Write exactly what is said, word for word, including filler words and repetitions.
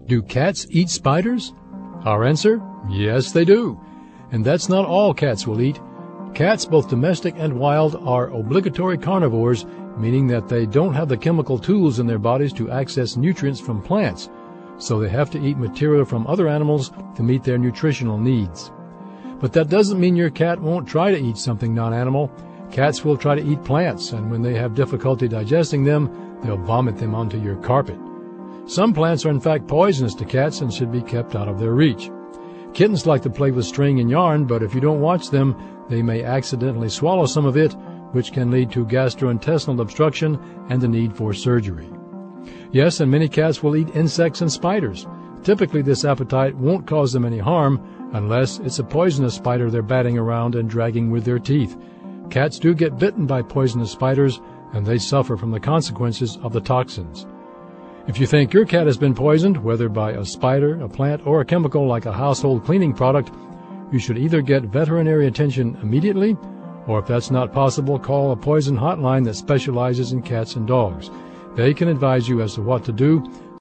Do cats eat spiders? Our answer, yes they do. And that's not all cats will eat. Cats, both domestic and wild, are obligatory carnivores, meaning that they don't have the chemical tools in their bodies to access nutrients from plants, so they have to eat material from other animals to meet their nutritional needs. But that doesn't mean your cat won't try to eat something non-animal. Cats will try to eat plants, and when they have difficulty digesting them, they'll vomit them onto your carpet. Some plants are in fact poisonous to cats and should be kept out of their reach. Kittens like to play with string and yarn, but if you don't watch them, they may accidentally swallow some of it, which can lead to gastrointestinal obstruction and the need for surgery. Yes, and many cats will eat insects and spiders. Typically, this appetite won't cause them any harm unless it's a poisonous spider they're batting around and dragging with their teeth. Cats do get bitten by poisonous spiders, and they suffer from the consequences of the toxins. If you think your cat has been poisoned, whether by a spider, a plant, or a chemical like a household cleaning product, you should either get veterinary attention immediately, or if that's not possible, call a poison hotline that specializes in cats and dogs. They can advise you as to what to do,